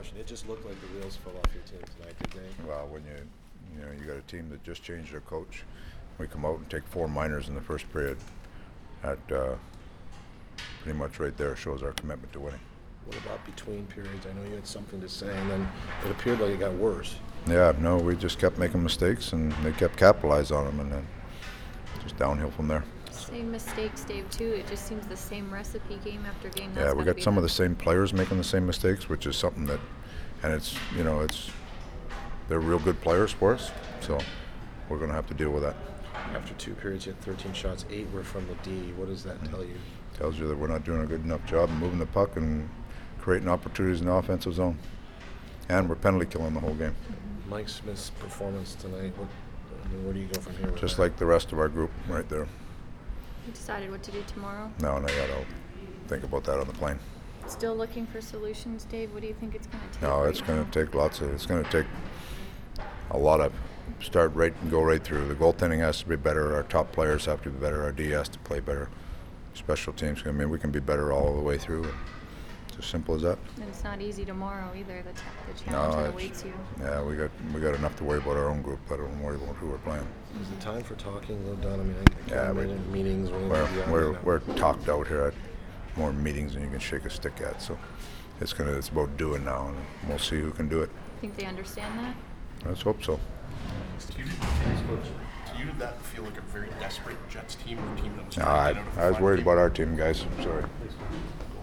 question. It just looked like the wheels fell off your team tonight, didn't they? Well, when you got a team that just changed their coach, we come out and take 4 minors in the first period. That pretty much right there shows our commitment to winning. What about between periods? I know you had something to say, and then it appeared like it got worse. Yeah, no, we just kept making mistakes, and they kept capitalizing on them, and then just downhill from there. Same mistakes, Dave, too. It just seems the same recipe game after game. Yeah, we got some of the same players making the same mistakes, which is something that, and they're real good players for us, so we're going to have to deal with that. After 2 periods, you had 13 shots, 8 were from the D. What does that tell you? Tells you that we're not doing a good enough job of moving the puck and creating opportunities in the offensive zone. And we're penalty killing the whole game. Mike Smith's performance tonight, where do you go from here with Just that? like the rest of our group right there. You decided what to do tomorrow? No, not yet. I'll think about that on the plane. Still looking for solutions, Dave? What do you think it's going to take? No, it's going to take it's going to take a lot of start right and go right through. The goaltending has to be better. Our top players have to be better. Our D has to play better. Special teams, I mean, we can be better all the way through. It's as simple as that. And it's not easy tomorrow either, the challenge that awaits you. Yeah, we got enough to worry about our own group. I don't worry about who we're playing. Is it time for talking, though, Don? I mean, I Yeah, can't imagine meetings or anything beyond that. we're talked out here at more meetings than you can shake a stick at. So it's about doing now, and we'll see who can do it. Think they understand that? Let's hope so. To you, did that feel like a very desperate Jets team or a team that was No, trying to get out of I was the worried fight? about our team, guys. I'm sorry.